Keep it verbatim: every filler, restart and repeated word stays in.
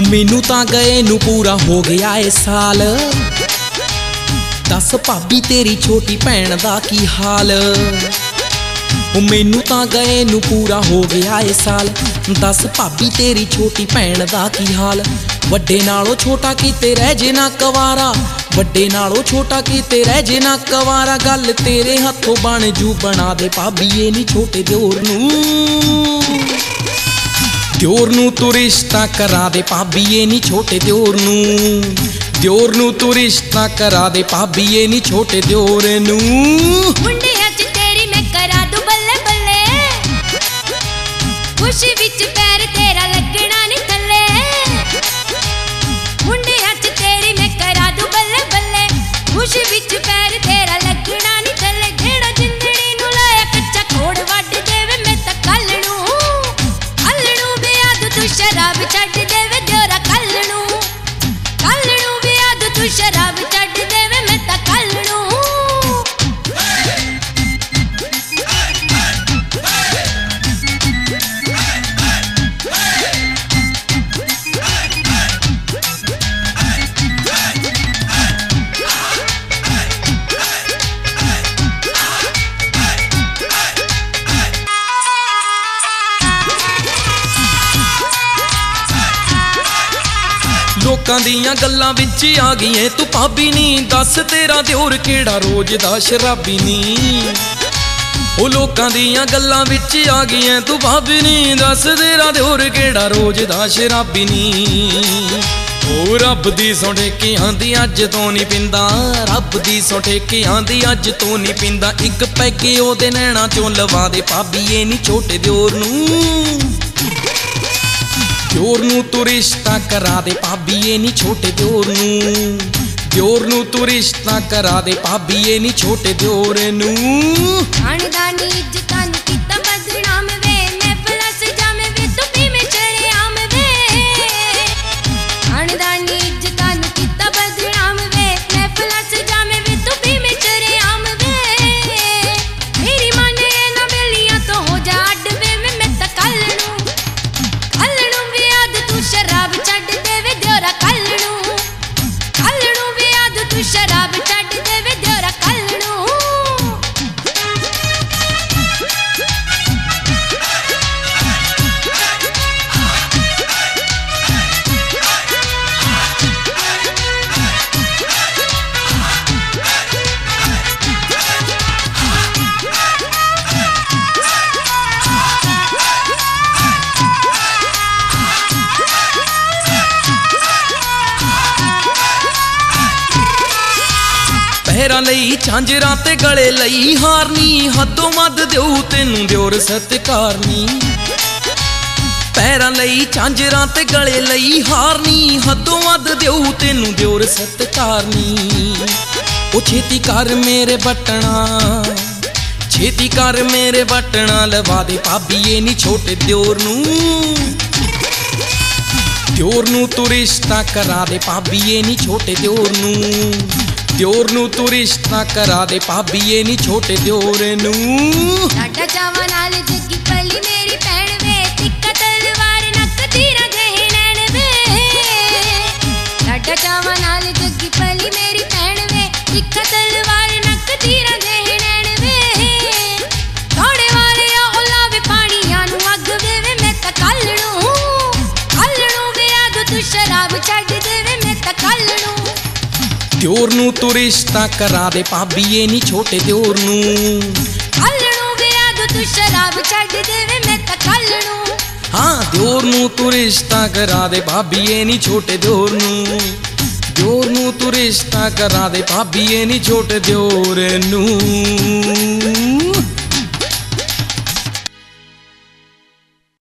मैनू तां गए नू पूरा हो गया ए साल। दस भाभी तेरी छोटी भैन दा की हाल। मैनू तां गए नू पूरा हो गया ए साल। दस भाभी तेरी छोटी भैन दा की हाल। वड्डे नालों छोटा कीते रह जे ना कवारा। वड्डे नालों छोटा कीते रह जे ना कवारा। गल तेरे हथों बन जू बना दे भाभी ए नी छोटे दियोर नू। दियोर नू तू रिश्ता करा दे भाभी ए नी छोटे दियोर नू। दियोर नू तू रिश्ता करा दे भाभी ए नी छोटे दियोर नू। मुंडिया च तेरी मैं करा दूं बल्ले बल्ले। खुशी विच पैर तेरा लगना नहीं थल्ले। मुंडिया च तेरी मैं करा दूं बल्ले बल्ले। खुशी विच पैर तेरा लगना नहीं थल्ले। जेड़ा जिंदड़ी नू लाया कच्चा खोड़ वड्ड देवे मैं तां कल नू। कल नू बियाद तू शराब छड्ड देवे दियोरा कल नू। कल नू बियाद तू शराब छड्ड देवे मैं तां कल नू। लोकां दियां गल्लां विच आ गई तू भाभी नी। दस तेरा दियोर केड़ा रोज दा शराबी नी। ओ लोकां दियां गल्लां विच आ गई तू भाभी नी। दस तेरा दियोर केड़ा रोज दा शराबी नी। ओ रब दी सौं ठेके आंदी अज तो नहीं पिंदा। रब दी सौं ठेके आंदी अज तो नहीं पिंदा। इक पैगे ओदे नैना चों लवा दे भाभी ए नी छोटे दियोर नू। दियोर नू तू रिश्ता करा दे भाभी ए नी छोटे दियोर नू। दियोर नू तू रिश्ता करा दे भाभी ए नी छोटे दियोर नू। खानदानी इज्जतां नू कीता बदनाम वे। महफिलां सजावे वे तू भी में शरेआम वे। खानदानी इज्जतां नू कीता बदनाम वे। महफिलां सजावे वे तू भी में शरेआम वे। मेरी माने ना बेलियां तो हो जा अड्ड वे मैं तां कल नू। कल नू बियाद तू शराब छड्ड देवे दियोरा कल नू। कल नू बियाद तू शराब छड्ड देवे दियोरा कल नू। पैरां लई झांजरां ते गले लई हारनी। हदों मद देऊ तेनू दियोर सत्कारनी। पैरां लई झांजरां ते गले लई हारनी। हदों मद देऊ तेनू दियोर सत्कारनी। ओ छेती कर मेरे बटना। छेती कर मेरे बटना लवा दे भाभी ए नी छोटे दियोर नू। दियोर नू तू रिश्ता करा दे भाभी ए नी छोटे दियोर नू। दियोर नू तू रिश्ता करा दे भाभी ए नी छोटे दियोर नू। साडा चावां नाल जग्गी पली मेरी भैन वे। तिक्का तलवार नक तीरा जहे नैन वे। साडा चावां नाल जग्गी पली मेरी भैन वे। तिक्का तलवार नक तीरा जहे नैन वे। दौड़े वाले ओ लावे पानियां नू अग देवे मैं तां कल नू। कल नू बियाद तू शराब छड्ड देवे मैं तां कल नू। दियोर नू तू रिश्ता करा दे भाभी ए नी छोटे दियोर नू। कल नू बियाद तू शराब छड्ड देवे मैं तां कल नू। हाँ दियोर नू तू रिश्ता करा दे भाभी ए नी छोटे दियोर नू। दियोर नू तू रिश्ता करा दे भाभी ए नी छोटे दियोर नू।